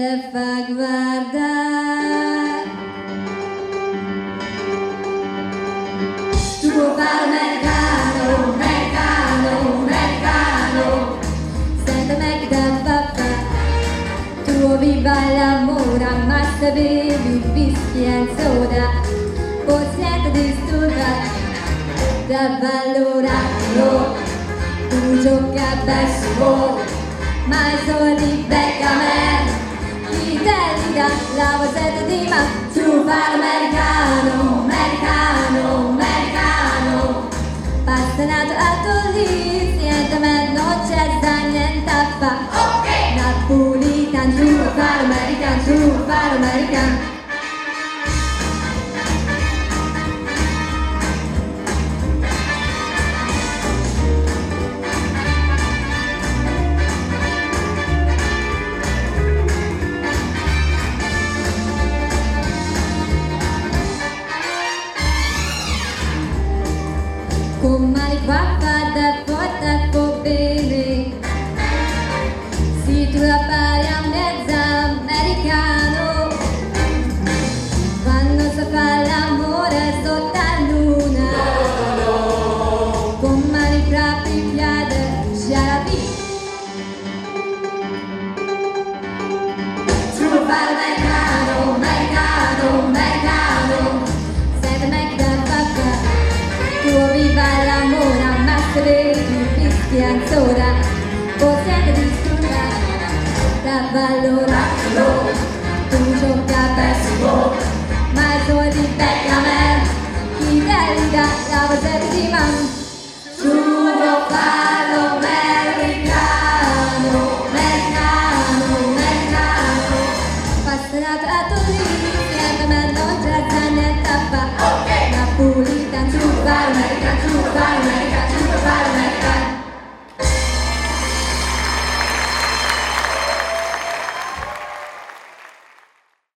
te fa guardare. Tu puoi fare americano, americano, americano, senza me che da papà. Tu viva l'amore, ammazza bevi, whisky e soda, poi siete disturbati da valorarlo. Tu giochi a baseball, ma i soldi becca me, chi te li dà la borsetta di ma. Tu fai l'americano, americano, americano, appassionato a Torino, niente me non c'è sta niente a fa. Napolitan, tu fai l'americano, tu fai l'americano. Con mani papà da porta può bene, si tu la pari a mezza americano, quando si fa l'amore sotto la luna, con mani proprie piade, sciarabi. Tu fai l'americano, americano, americano, sei me che da papà. Tu viva l'amore, ammazza bevi, whisky e soda, poi siete disturbati da valorarlo. Tu